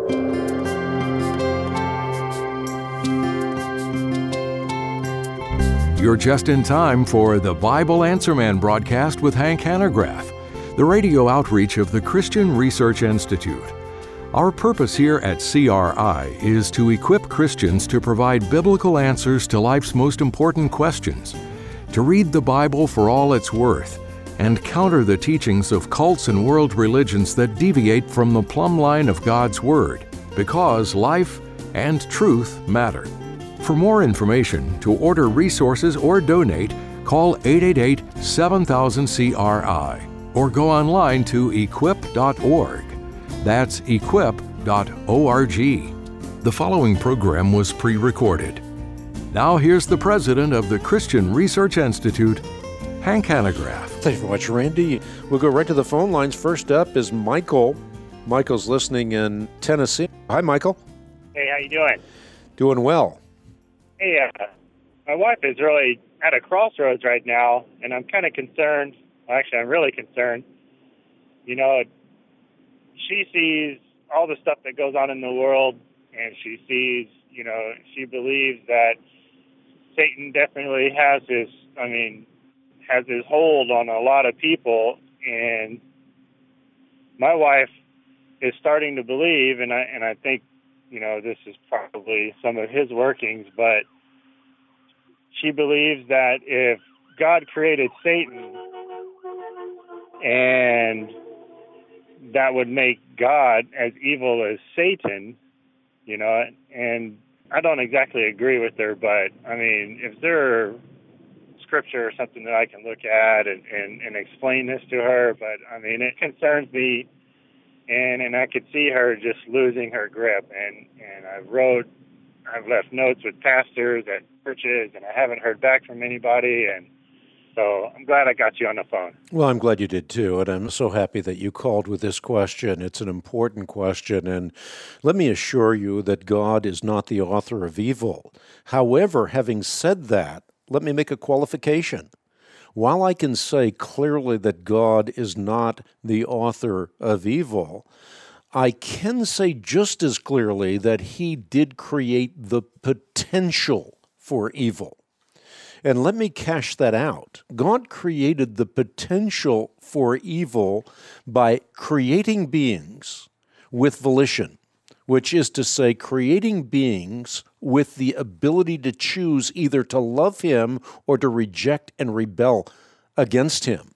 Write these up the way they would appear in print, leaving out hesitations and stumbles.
You're just in time for the Bible Answer Man broadcast with Hank Hanegraaff, the radio outreach of the Christian Research Institute. Our purpose here at CRI is to equip Christians to provide biblical answers to life's most important questions, to read the Bible for all it's worth, and counter the teachings of cults and world religions that deviate from the plumb line of God's Word, because life and truth matter. For more information, to order resources or donate, call 888-7000-CRI or go online to equip.org. That's equip.org. The following program was pre-recorded. Now here's the president of the Christian Research Institute, Hank Hanegraaff. Thank you very much, Randy. We'll go right to the phone lines. First up is Michael. Michael's listening in Tennessee. Hi, Michael. Hey, how you doing? Doing well. Hey, my wife is really at a crossroads right now, and I'm kind of concerned. Well, actually, I'm really concerned. You know, she sees all the stuff that goes on in the world, and she sees, she believes that Satan definitely has his hold on a lot of people, and my wife is starting to believe, and I think, this is probably some of his workings, but she believes that if God created Satan and that would make God as evil as Satan, and I don't exactly agree with her, but if there are scripture or something that I can look at and explain this to her, but it concerns me. And I could see her just losing her grip. And I've left notes with pastors at churches, and I haven't heard back from anybody. And so I'm glad I got you on the phone. Well, I'm glad you did too. And I'm so happy that you called with this question. It's an important question. And let me assure you that God is not the author of evil. However, having said that, let me make a qualification. While I can say clearly that God is not the author of evil, I can say just as clearly that He did create the potential for evil. And let me cash that out. God created the potential for evil by creating beings with volition, which is to say creating beings with the ability to choose either to love Him or to reject and rebel against Him.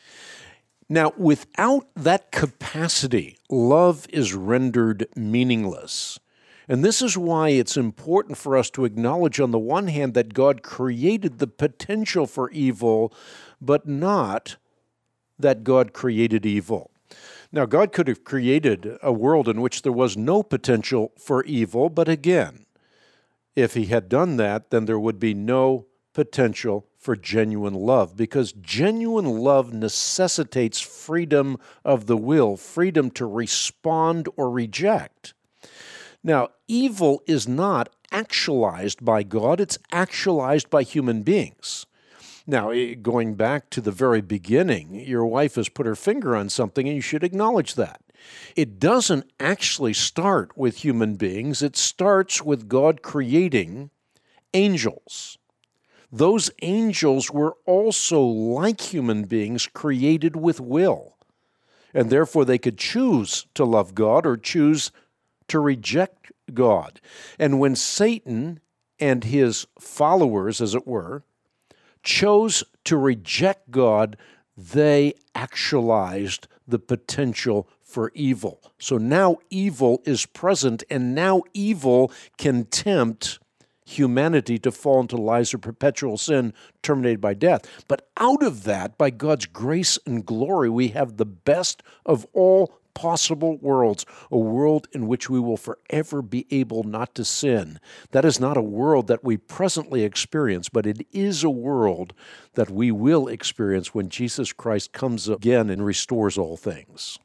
Now, without that capacity, love is rendered meaningless. And this is why it's important for us to acknowledge, on the one hand, that God created the potential for evil, but not that God created evil. Now, God could have created a world in which there was no potential for evil, but again, if He had done that, then there would be no potential for genuine love, because genuine love necessitates freedom of the will, freedom to respond or reject. Now, evil is not actualized by God, it's actualized by human beings. Now, going back to the very beginning, your wife has put her finger on something, and you should acknowledge that. It doesn't actually start with human beings. It starts with God creating angels. Those angels were also, like human beings, created with will, and therefore they could choose to love God or choose to reject God. And when Satan and his followers, as it were, chose to reject God, they actualized the potential for evil. So now evil is present, and now evil can tempt humanity to fall into lives of perpetual sin terminated by death. But out of that, by God's grace and glory, we have the best of all possible worlds, a world in which we will forever be able not to sin. That is not a world that we presently experience, but it is a world that we will experience when Jesus Christ comes again and restores all things.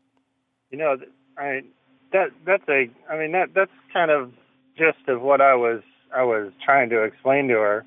That's kind of gist of what I was trying to explain to her.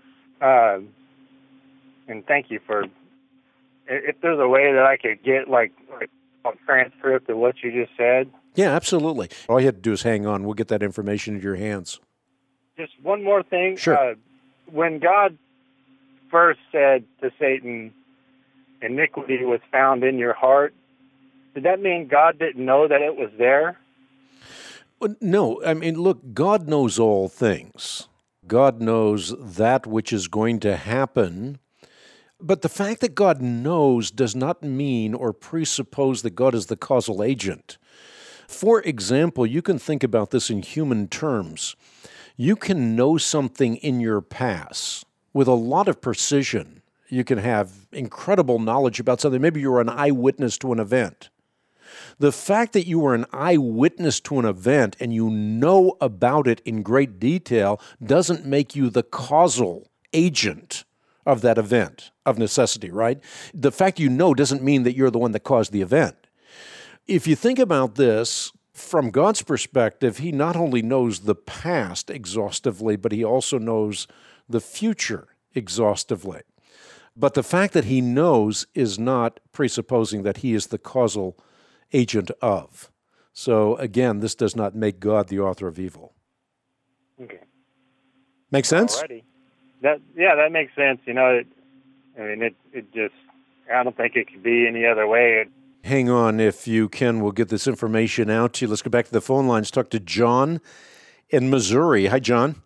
And thank you for, if there's a way that I could get like a transcript of what you just said. Yeah, absolutely. All you have to do is hang on. We'll get that information into your hands. Just one more thing. Sure. When God first said to Satan, iniquity was found in your heart, did that mean God didn't know that it was there? Well, no, I mean, look, God knows all things. God knows that which is going to happen. But the fact that God knows does not mean or presuppose that God is the causal agent. For example, you can think about this in human terms. You can know something in your past with a lot of precision. You can have incredible knowledge about something. Maybe you were an eyewitness to an event. The fact that you were an eyewitness to an event and you know about it in great detail doesn't make you the causal agent of that event, of necessity, right? The fact you know doesn't mean that you're the one that caused the event. If you think about this, from God's perspective, He not only knows the past exhaustively, but He also knows the future exhaustively. But the fact that He knows is not presupposing that He is the causal agent of. So again, this does not make God the author of evil. Okay. Make sense? Alrighty. That makes sense. You know, it just, I don't think it could be any other way. Hang on, if you can, we'll get this information out to you. Let's go back to the phone lines. Talk to John in Missouri. Hi, John.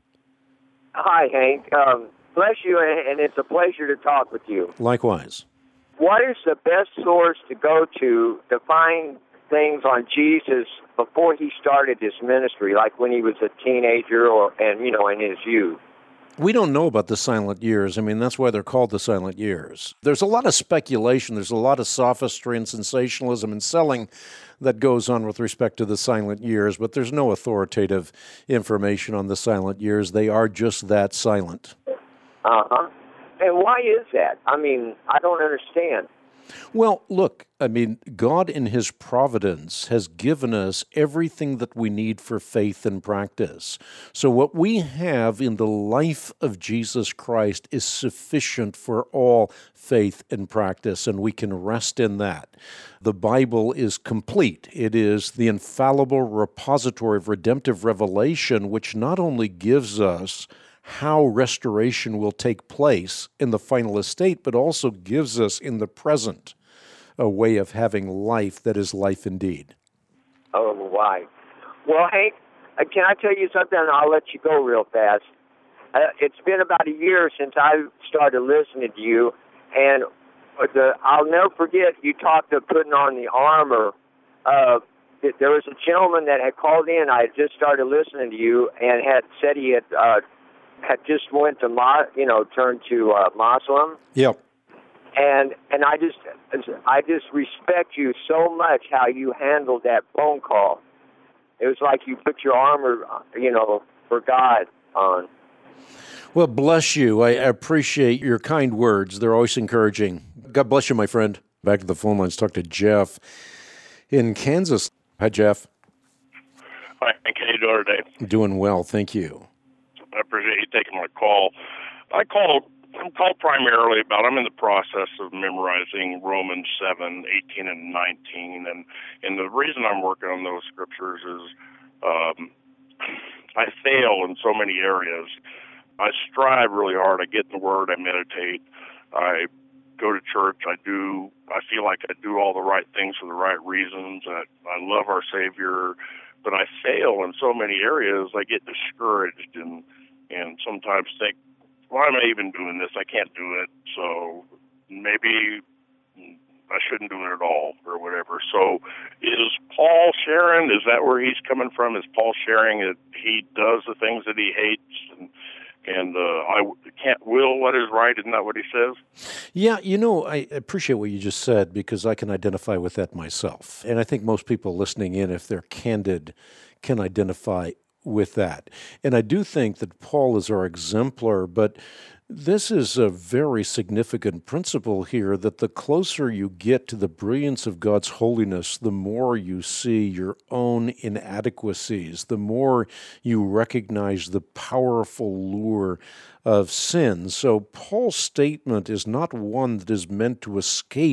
Hi, Hank. Bless you, and it's a pleasure to talk with you. Likewise. What is the best source to go to find things on Jesus before he started his ministry, like when he was a teenager and in his youth? We don't know about the silent years. I mean, that's why they're called the silent years. There's a lot of speculation. There's a lot of sophistry and sensationalism and selling that goes on with respect to the silent years, but there's no authoritative information on the silent years. They are just that silent. Uh-huh. And why is that? I mean, I don't understand. Well, look, I mean, God in His providence has given us everything that we need for faith and practice. So what we have in the life of Jesus Christ is sufficient for all faith and practice, and we can rest in that. The Bible is complete. It is the infallible repository of redemptive revelation, which not only gives us how restoration will take place in the final estate, but also gives us in the present a way of having life that is life indeed. Oh, why? Well, Hank, can I tell you something? I'll let you go real fast. It's been about a year since I started listening to you, and I'll never forget you talked of putting on the armor. There was a gentleman that had called in. I had just started listening to you and had said he had just went to turned to Muslim. Yep. And I just respect you so much how you handled that phone call. It was like you put your armor, for God on. Well, bless you. I appreciate your kind words. They're always encouraging. God bless you, my friend. Back to the phone lines. Talk to Jeff in Kansas. Hi, Jeff. Hi, how you doing today? Doing well, thank you. I appreciate you taking my call. I'm called primarily about, I'm in the process of memorizing Romans 7, 18, and 19, and the reason I'm working on those scriptures is I fail in so many areas. I strive really hard. I get in the Word, I meditate, I go to church, I feel like I do all the right things for the right reasons, I love our Savior, but I fail in so many areas, I get discouraged and sometimes think, why am I even doing this? I can't do it, so maybe I shouldn't do it at all or whatever. So is Paul sharing? Is that where he's coming from? Is Paul sharing that he does the things that he hates and I can't will what is right? Isn't that what he says? Yeah, I appreciate what you just said because I can identify with that myself. And I think most people listening in, if they're candid, can identify with that. And I do think that Paul is our exemplar, but this is a very significant principle here that the closer you get to the brilliance of God's holiness, the more you see your own inadequacies, the more you recognize the powerful lure of sin. So Paul's statement is not one that is meant to escape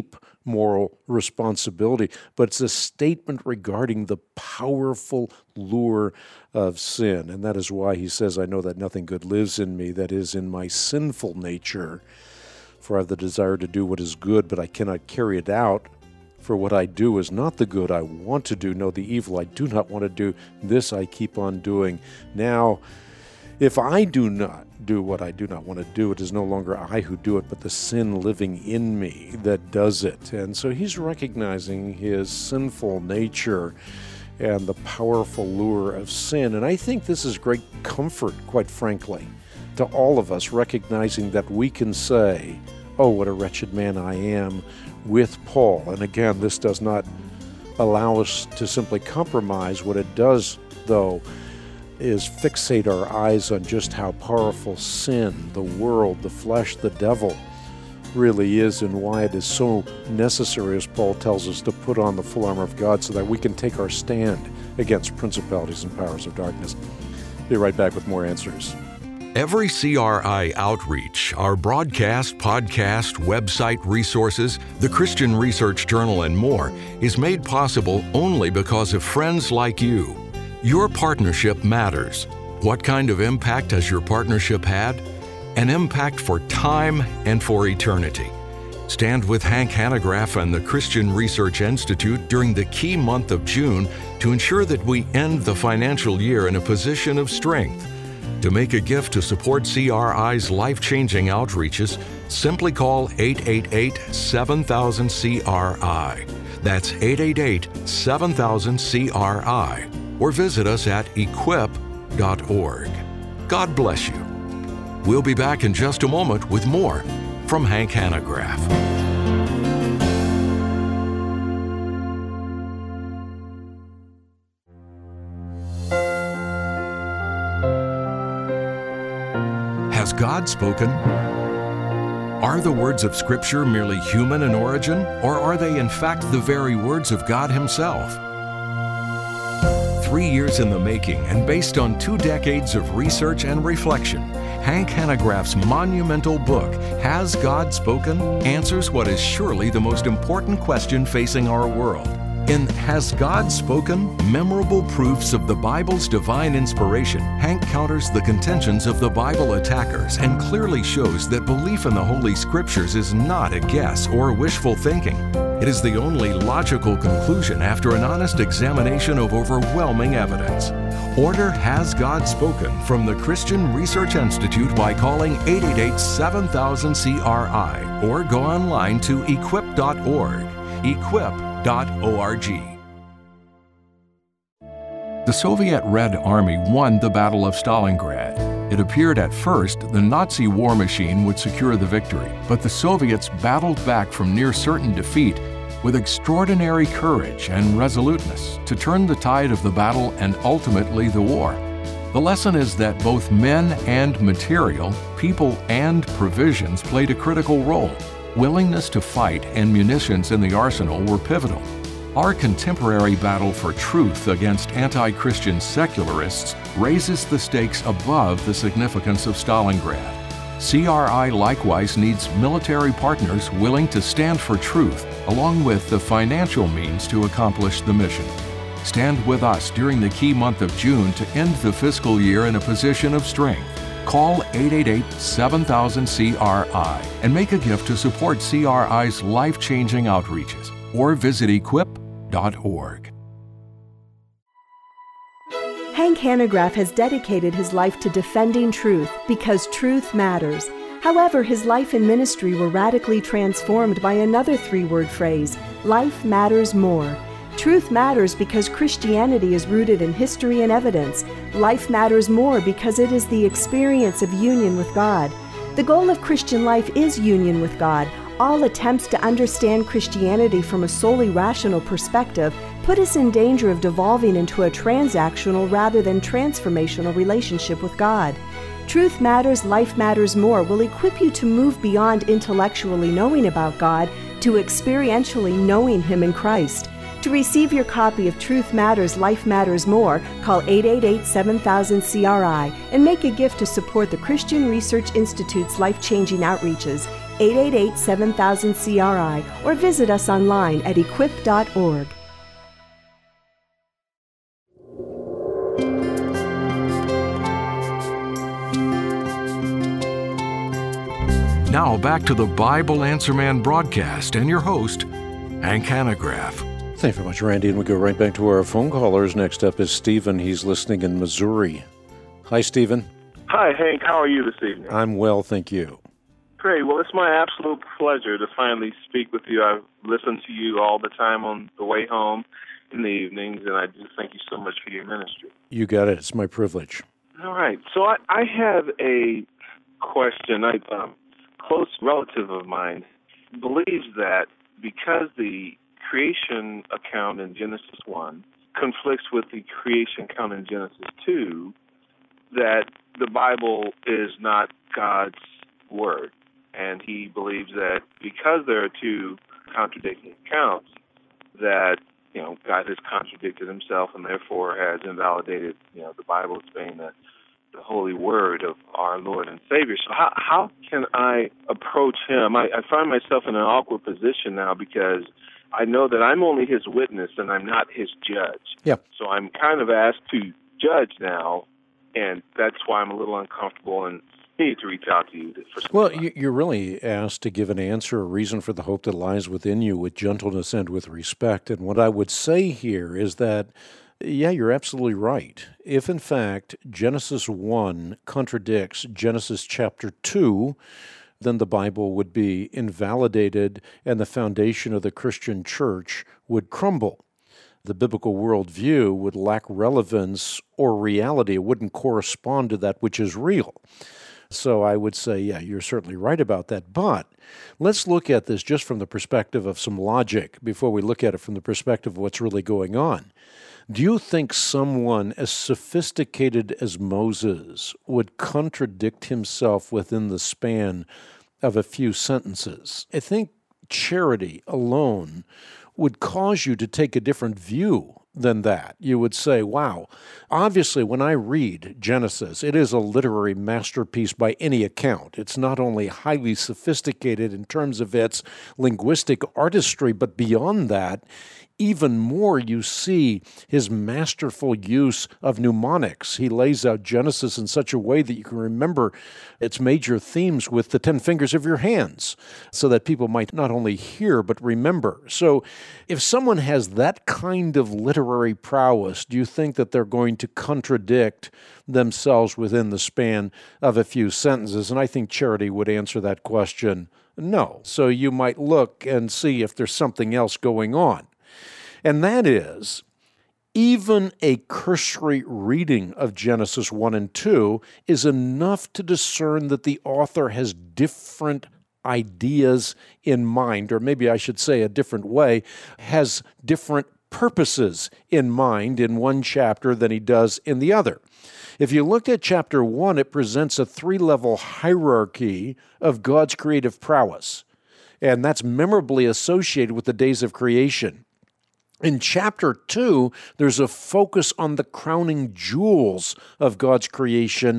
moral responsibility, but it's a statement regarding the powerful lure of sin. And that is why he says, I know that nothing good lives in me, that is, in my sinful nature. For I have the desire to do what is good, but I cannot carry it out. For what I do is not the good I want to do, no, the evil I do not want to do, this I keep on doing. Now, if I do not do what I do not want to do, it is no longer I who do it, but the sin living in me that does it. And so he's recognizing his sinful nature and the powerful lure of sin. And I think this is great comfort, quite frankly, to all of us, recognizing that we can say, oh, what a wretched man I am, with Paul. And again, this does not allow us to simply compromise. What it does, though, is fixate our eyes on just how powerful sin, the world, the flesh, the devil really is, and why it is so necessary, as Paul tells us, to put on the full armor of God so that we can take our stand against principalities and powers of darkness. Be right back with more answers. Every CRI outreach, our broadcast, podcast, website resources, the Christian Research Journal, and more is made possible only because of friends like you. Your partnership matters. What kind of impact has your partnership had? An impact for time and for eternity. Stand with Hank Hanegraaff and the Christian Research Institute during the key month of June to ensure that we end the financial year in a position of strength. To make a gift to support CRI's life-changing outreaches, simply call 888-7000-CRI. That's 888-7000-CRI. Or visit us at equip.org. God bless you. We'll be back in just a moment with more from Hank Hanegraaff. Has God spoken? Are the words of Scripture merely human in origin, or are they in fact the very words of God Himself? 3 years in the making and based on 2 decades of research and reflection, Hank Hanegraaff's monumental book, Has God Spoken?, answers what is surely the most important question facing our world. In Has God Spoken? Memorable Proofs of the Bible's Divine Inspiration, Hank counters the contentions of the Bible attackers and clearly shows that belief in the Holy Scriptures is not a guess or wishful thinking. It is the only logical conclusion after an honest examination of overwhelming evidence. Order Has God Spoken from the Christian Research Institute by calling 888-7000-CRI or go online to equip.org. Equip.org. The Soviet Red Army won the Battle of Stalingrad. It appeared at first the Nazi war machine would secure the victory, but the Soviets battled back from near certain defeat with extraordinary courage and resoluteness to turn the tide of the battle and ultimately the war. The lesson is that both men and material, people and provisions played a critical role. Willingness to fight and munitions in the arsenal were pivotal. Our contemporary battle for truth against anti-Christian secularists raises the stakes above the significance of Stalingrad. CRI likewise needs military partners willing to stand for truth, along with the financial means to accomplish the mission. Stand with us during the key month of June to end the fiscal year in a position of strength. Call 888-7000-CRI and make a gift to support CRI's life-changing outreaches, or visit equip.org. Hank Hanegraaff has dedicated his life to defending truth because truth matters. However, his life and ministry were radically transformed by another 3-word phrase, life matters more. Truth matters because Christianity is rooted in history and evidence. Life matters more because it is the experience of union with God. The goal of Christian life is union with God. All attempts to understand Christianity from a solely rational perspective put us in danger of devolving into a transactional rather than transformational relationship with God. Truth Matters, Life Matters More will equip you to move beyond intellectually knowing about God to experientially knowing Him in Christ. To receive your copy of Truth Matters, Life Matters More, call 888-7000-CRI and make a gift to support the Christian Research Institute's life-changing outreaches. 888-7000-CRI, or visit us online at equip.org. Now back to the Bible Answer Man broadcast and your host, Hank Hanegraaff. Thank you very much, Randy. And we go right back to our phone callers. Next up is Stephen. He's listening in Missouri. Hi, Stephen. Hi, Hank. How are you this evening? I'm well, thank you. Great. Well, it's my absolute pleasure to finally speak with you. I've listened to you all the time on the way home in the evenings, and I do thank you so much for your ministry. You got it. It's my privilege. All right. So I have a question. A close relative of mine believes that because the creation account in Genesis 1 conflicts with the creation account in Genesis 2, that the Bible is not God's word. And he believes that because there are two contradicting accounts, that, God has contradicted himself and therefore has invalidated, the Bible as being the holy word of our Lord and Savior. So how can I approach him? I find myself in an awkward position now because I know that I'm only his witness and I'm not his judge. Yeah. So I'm kind of asked to judge now, and that's why I'm a little uncomfortable and need to reach out to you for some advice. You're really asked to give an answer, a reason for the hope that lies within you with gentleness and with respect. And what I would say here is that yeah, you're absolutely right. If, in fact, Genesis 1 contradicts Genesis chapter 2, then the Bible would be invalidated and the foundation of the Christian church would crumble. The biblical worldview would lack relevance or reality. It wouldn't correspond to that which is real. So I would say, yeah, you're certainly right about that. But let's look at this just from the perspective of some logic before we look at it from the perspective of what's really going on. Do you think someone as sophisticated as Moses would contradict himself within the span of a few sentences? I think charity alone would cause you to take a different view than that. You would say, wow, obviously when I read Genesis, it is a literary masterpiece by any account. It's not only highly sophisticated in terms of its linguistic artistry, but beyond that, even more, you see his masterful use of mnemonics. He lays out Genesis in such a way that you can remember its major themes with the 10 fingers of your hands, so that people might not only hear, but remember. So if someone has that kind of literary prowess, do you think that they're going to contradict themselves within the span of a few sentences? And I think Charity would answer that question, no. So you might look and see if there's something else going on. And that is, even a cursory reading of Genesis 1 and 2 is enough to discern that the author has different ideas in mind, or maybe I should say a different way, has different purposes in mind in one chapter than he does in the other. If you look at chapter 1, it presents a 3-level hierarchy of God's creative prowess, and that's memorably associated with the days of creation. In chapter 2, there's a focus on the crowning jewels of God's creation,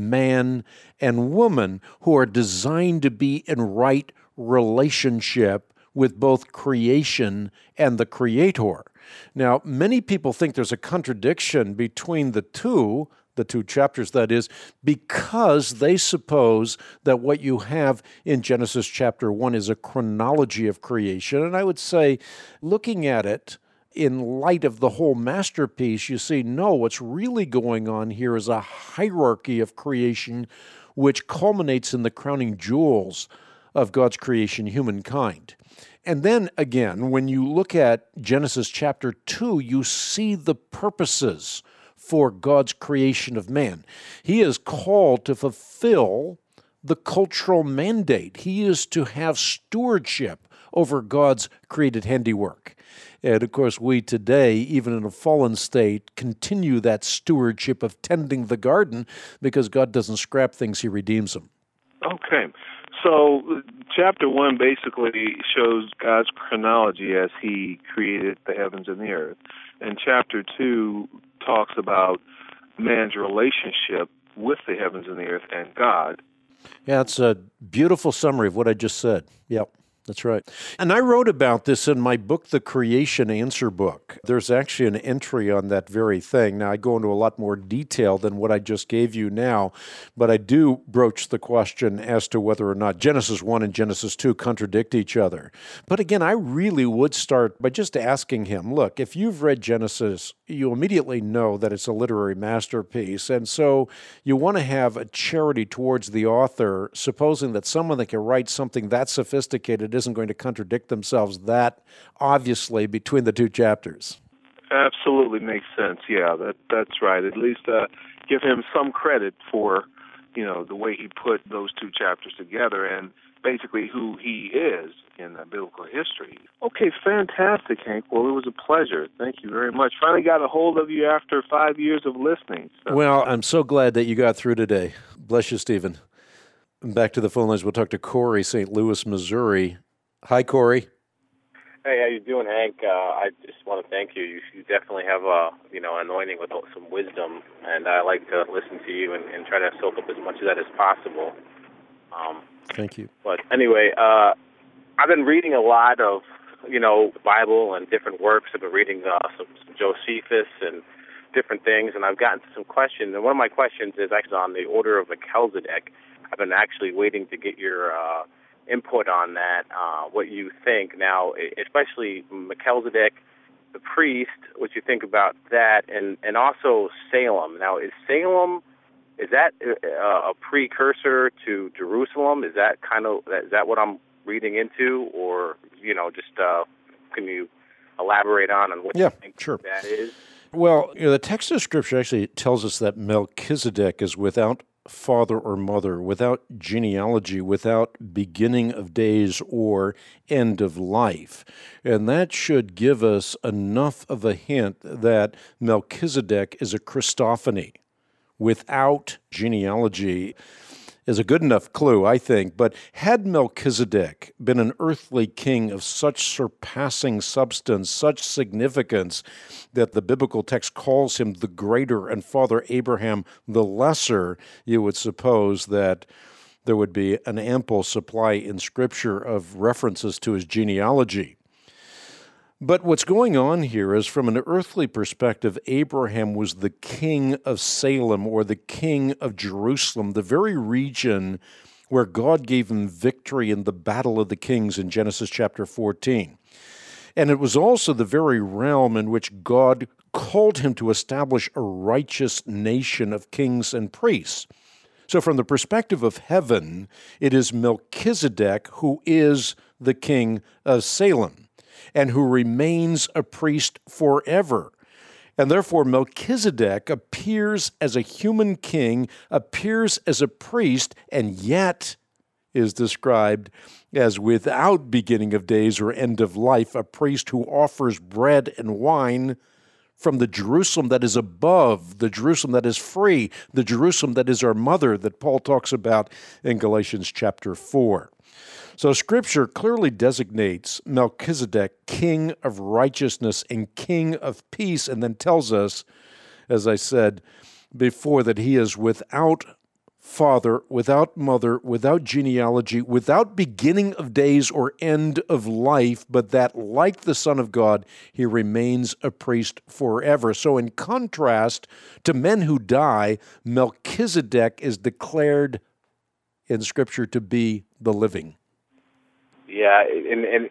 man and woman, who are designed to be in right relationship with both creation and the Creator. Now, many people think there's a contradiction between the two chapters, that is, because they suppose that what you have in Genesis chapter 1 is a chronology of creation. And I would say, looking at it in light of the whole masterpiece, you see, no, what's really going on here is a hierarchy of creation which culminates in the crowning jewels of God's creation, humankind. And then again, when you look at Genesis chapter 2, you see the purposes for God's creation of man. He is called to fulfill the cultural mandate. He is to have stewardship over God's created handiwork. And of course, we today, even in a fallen state, continue that stewardship of tending the garden because God doesn't scrap things, He redeems them. Okay. So chapter 1 basically shows God's chronology as He created the heavens and the earth. And chapter 2 talks about man's relationship with the heavens and the earth and God. Yeah, it's a beautiful summary of what I just said. Yep. That's right. And I wrote about this in my book, The Creation Answer Book. There's actually an entry on that very thing. Now, I go into a lot more detail than what I just gave you now, but I do broach the question as to whether or not Genesis 1 and Genesis 2 contradict each other. But again, I really would start by just asking him, look, if you've read Genesis, you immediately know that it's a literary masterpiece, and so you want to have a charity towards the author, supposing that someone that can write something that sophisticated isn't going to contradict themselves that obviously between the two chapters. Absolutely makes sense. Yeah, that's right. At least give him some credit for, the way he put those two chapters together and basically who he is in biblical history. Okay, fantastic, Hank. Well, it was a pleasure. Thank you very much. Finally got a hold of you after 5 years of listening. So. Well, I'm so glad that you got through today. Bless you, Stephen. Back to the phone lines. We'll talk to Corey, St. Louis, Missouri. Hi, Corey. Hey, how you doing, Hank? I just want to thank you. You definitely have anointing with some wisdom, and I like to listen to you and try to soak up as much of that as possible. Thank you. But anyway, I've been reading a lot of, the Bible and different works. I've been reading some Josephus and different things, and I've gotten to some questions. And one of my questions is actually on the order of Melchizedek. I've been actually waiting to get your input on that, what you think. Now, especially Melchizedek, the priest, what you think about that, and also Salem. Now, is that a precursor to Jerusalem? Is that what I'm reading into, or can you elaborate on what you think that is? Well, the text of Scripture actually tells us that Melchizedek is without father or mother, without genealogy, without beginning of days or end of life. And that should give us enough of a hint that Melchizedek is a Christophany. Without genealogy is a good enough clue, I think. But had Melchizedek been an earthly king of such surpassing substance, such significance, that the biblical text calls him the greater and Father Abraham the lesser, you would suppose that there would be an ample supply in Scripture of references to his genealogy. But what's going on here is, from an earthly perspective, Abraham was the king of Salem, or the king of Jerusalem, the very region where God gave him victory in the Battle of the Kings in Genesis chapter 14. And it was also the very realm in which God called him to establish a righteous nation of kings and priests. So from the perspective of heaven, it is Melchizedek who is the king of Salem, and who remains a priest forever. And therefore, Melchizedek appears as a human king, appears as a priest, and yet is described as without beginning of days or end of life, a priest who offers bread and wine from the Jerusalem that is above, the Jerusalem that is free, the Jerusalem that is our mother that Paul talks about in Galatians chapter 4. So Scripture clearly designates Melchizedek king of righteousness and king of peace, and then tells us, as I said before, that he is without father, without mother, without genealogy, without beginning of days or end of life, but that, like the Son of God, he remains a priest forever. So in contrast to men who die, Melchizedek is declared in Scripture to be the living. Yeah, and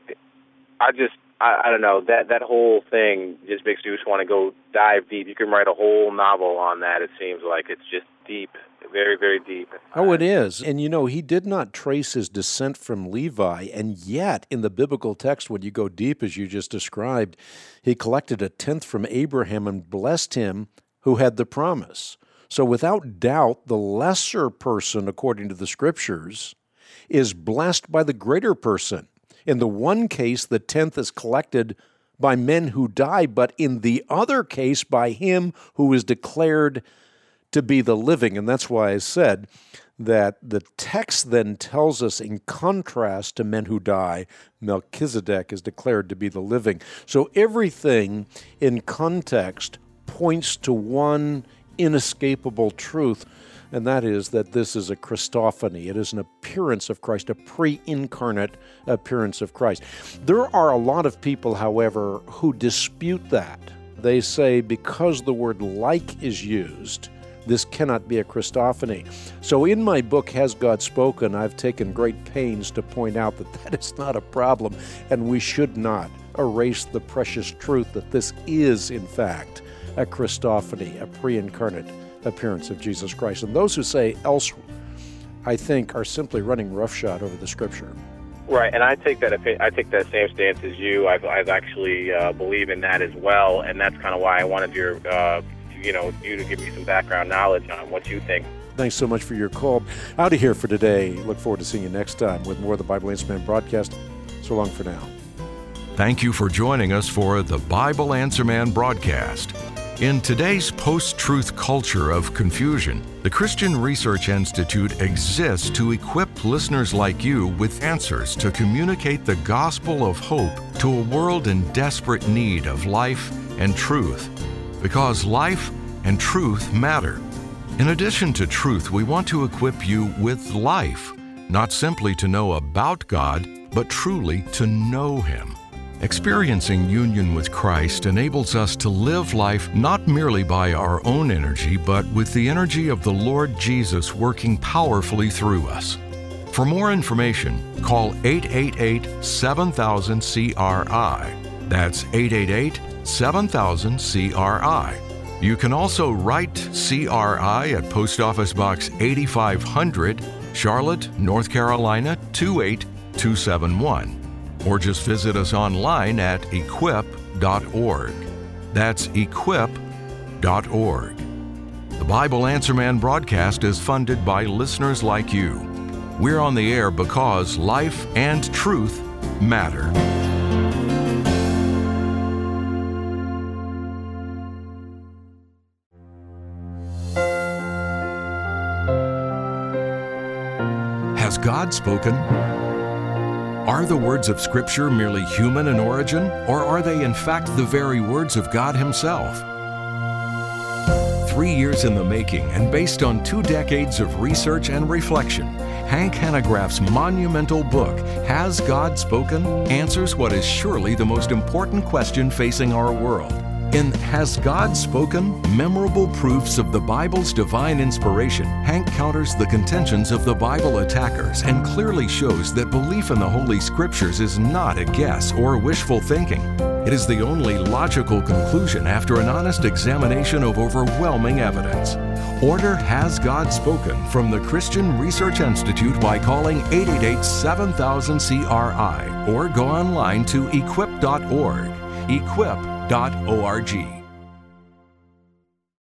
I don't know, that whole thing just makes you just want to go dive deep. You can write a whole novel on that, it seems like. It's just deep, very, very deep. Oh, it is. And he did not trace his descent from Levi, and yet in the biblical text, when you go deep, as you just described, he collected a tenth from Abraham and blessed him who had the promise. So without doubt, the lesser person, according to the Scriptures, is blessed by the greater person. In the one case, the tenth is collected by men who die, but in the other case, by him who is declared to be the living. And that's why I said that the text then tells us, in contrast to men who die, Melchizedek is declared to be the living. So everything in context points to one inescapable truth, and that is that this is a Christophany. It is an appearance of Christ, a pre-incarnate appearance of Christ. There are a lot of people, however, who dispute that. They say because the word like is used, this cannot be a Christophany. So in my book, Has God Spoken?, I've taken great pains to point out that that is not a problem, and we should not erase the precious truth that this is, in fact, a Christophany, a pre-incarnate appearance of Jesus Christ. And those who say else, I think, are simply running roughshod over the Scripture. Right, and I take that same stance as you. I've actually believe in that as well, and that's kind of why I wanted you to give me some background knowledge on what you think. Thanks so much for your call. Out of here for today. Look forward to seeing you next time with more of the Bible Answer Man broadcast. So long for now. Thank you for joining us for the Bible Answer Man broadcast. In today's post-truth culture of confusion, the Christian Research Institute exists to equip listeners like you with answers to communicate the gospel of hope to a world in desperate need of life and truth. Because life and truth matter. In addition to truth, we want to equip you with life, not simply to know about God, but truly to know Him. Experiencing union with Christ enables us to live life not merely by our own energy, but with the energy of the Lord Jesus working powerfully through us. For more information, call 888-7000-CRI. That's 888-7000-CRI. You can also write CRI at Post Office Box 8500, Charlotte, North Carolina 28271. Or just visit us online at equip.org. That's equip.org. The Bible Answer Man broadcast is funded by listeners like you. We're on the air because life and truth matter. Has God spoken? Are the words of Scripture merely human in origin, or are they in fact the very words of God Himself? 3 years in the making and based on 2 decades of research and reflection, Hank Hanegraaff's monumental book, Has God Spoken?, answers what is surely the most important question facing our world. In Has God Spoken? Memorable Proofs of the Bible's Divine Inspiration, Hank counters the contentions of the Bible attackers and clearly shows that belief in the Holy Scriptures is not a guess or wishful thinking. It is the only logical conclusion after an honest examination of overwhelming evidence. Order Has God Spoken? From the Christian Research Institute by calling 888-7000-CRI or go online to equip.org. Equip.org.